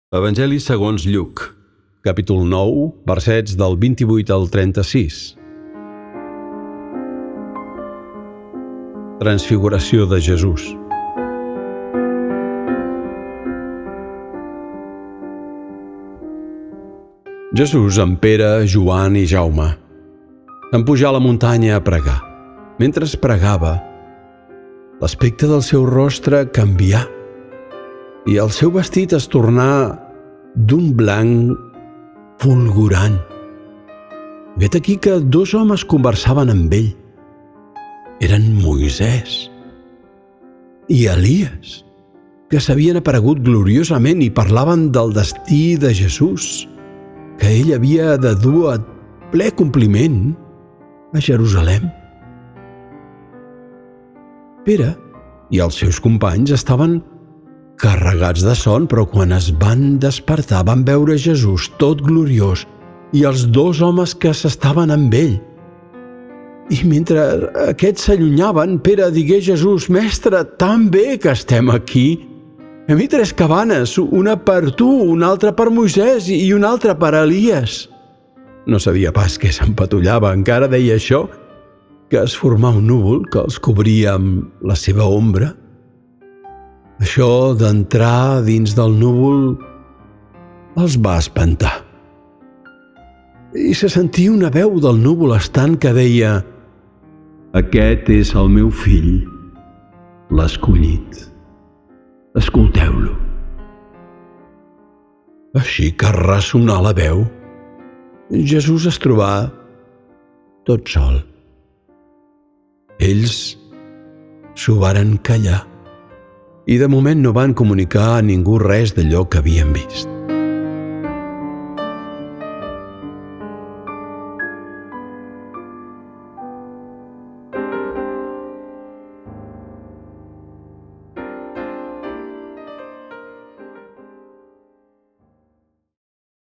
Evangeli segons Lluc, capítol 9, versets del 28 al 36. Transfiguració de Jesús. Jesús amb Pere, Joan i Jaume van pujar a la muntanya a pregar. Mentre pregava, l'aspecte del seu rostre canvià i el seu vestit es tornà d'un blanc fulgurant. Vet aquí que dos homes conversaven amb ell. Eren Moisès i Elies, que s'havien aparegut gloriosament i parlaven del destí de Jesús, que ell havia de dur a ple compliment a Jerusalem. Pere i els seus companys estaven carregats de son, però quan es van despertar van veure Jesús tot gloriós i els dos homes que s'estaven amb ell. I mentre aquests s'allunyaven, Pere digué a Jesús: «Mestre, tan bé que estem aquí. Hem vist 3 cabanes, una per tu, una altra per Moisès i una altra per Elies». No sabia pas què s'empatollava, encara deia això, que es formà un núvol que els cobria amb la seva ombra. Això d'entrar dins del núvol els va espantar. I se sentia una veu del núvol estant que deia: «Aquest és el meu fill, l'escollit. Escolteu-lo». Així que ressonà la veu, Jesús es trobà tot sol. Ells s'ho varen callar i de moment no van comunicar a ningú res d'allò que havien vist.